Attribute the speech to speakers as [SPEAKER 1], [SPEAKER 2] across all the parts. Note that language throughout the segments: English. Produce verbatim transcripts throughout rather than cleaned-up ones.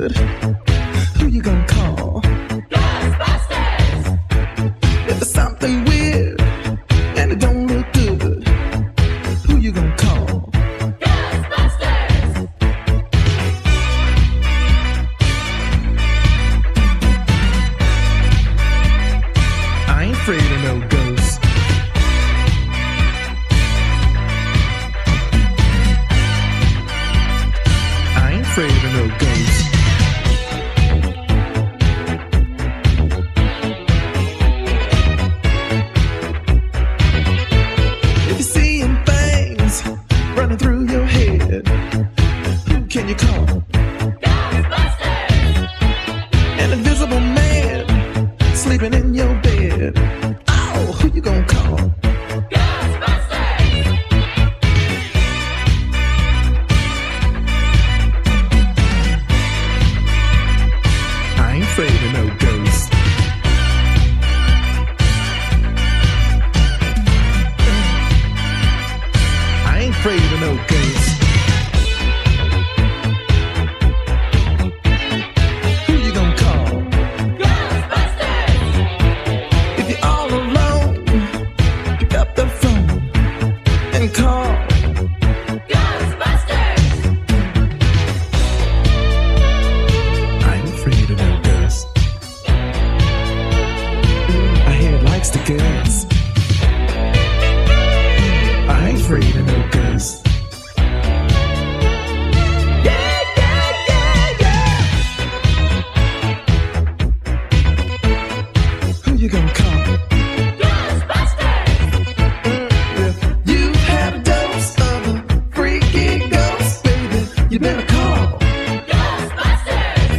[SPEAKER 1] good, who you gonna call?
[SPEAKER 2] Ghostbusters!
[SPEAKER 1] If there's something weird and it don't look good, who you gonna call?
[SPEAKER 2] Ghostbusters!
[SPEAKER 1] I ain't afraid of no ghosts. I ain't afraid of no ghosts. If you're seeing things running through your head, who can you call?
[SPEAKER 2] Ghostbusters!
[SPEAKER 1] An invisible man sleeping in your bed. Oh, who you gonna call?
[SPEAKER 2] Ghostbusters!
[SPEAKER 1] I ain't afraid of no ghosts. I ain't afraid of no ghosts. Who you gonna call?
[SPEAKER 2] Ghostbusters!
[SPEAKER 1] If you're all alone, pick up the phone and call.
[SPEAKER 2] Ghostbusters!
[SPEAKER 1] I ain't afraid of no ghosts. I hear it likes the girls. I ain't afraid of no ghosts. Yeah, yeah, yeah, yeah. Who you gonna call?
[SPEAKER 2] Ghostbusters!
[SPEAKER 1] If you've had a dose of a freaky ghost, baby, you better call.
[SPEAKER 2] Ghostbusters!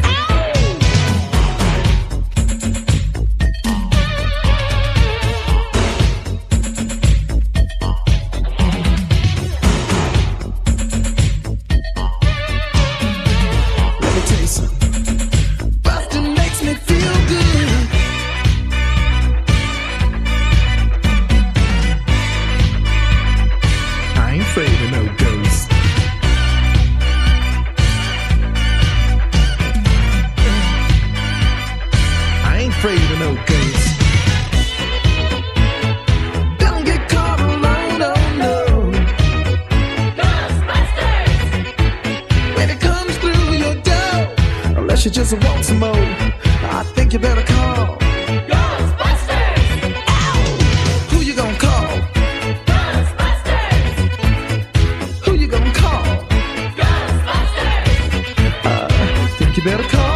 [SPEAKER 1] Let me tell you something. Bustin' makes me feel good. I ain't afraid of no ghosts. I ain't afraid of no ghosts. Don't get caught alone, oh no.
[SPEAKER 2] Ghostbusters!
[SPEAKER 1] When it comes through your door, unless you just want some more, I think you better call.
[SPEAKER 2] Ghostbusters!
[SPEAKER 1] Ow! Who you gonna call?
[SPEAKER 2] Ghostbusters!
[SPEAKER 1] Who you gonna call?
[SPEAKER 2] Ghostbusters!
[SPEAKER 1] I think you better call.